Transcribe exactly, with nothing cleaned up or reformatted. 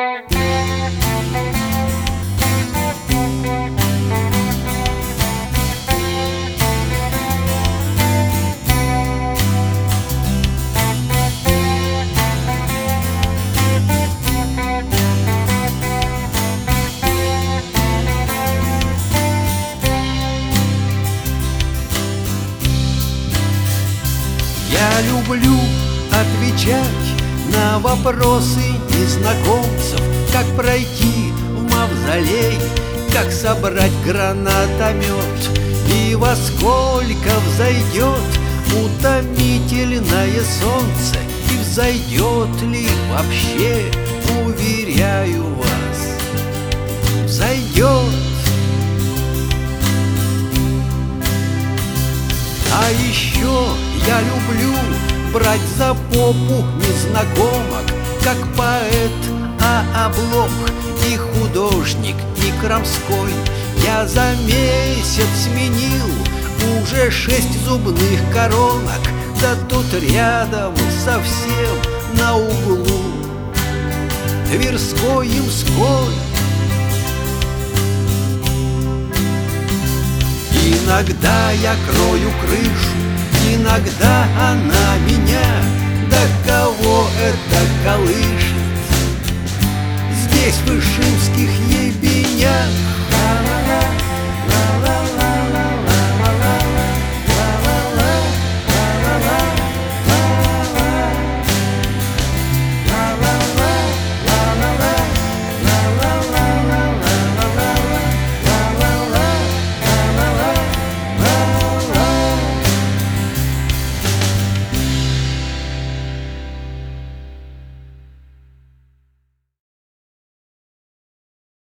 Я люблю отвечать на вопросы незнакомцев, как пройти в мавзолей, как собрать гранатомет и во сколько взойдет утомительное солнце, и взойдет ли вообще, уверяю вас, взойдет. А еще я люблю брать за попу незнакомок, как поэт А. Блок и художник и Крамской. Я за месяц сменил уже шесть зубных коронок, да тут рядом совсем на углу Тверской и Мской. Иногда я крою крышу, иногда она меня, да кого это колышет?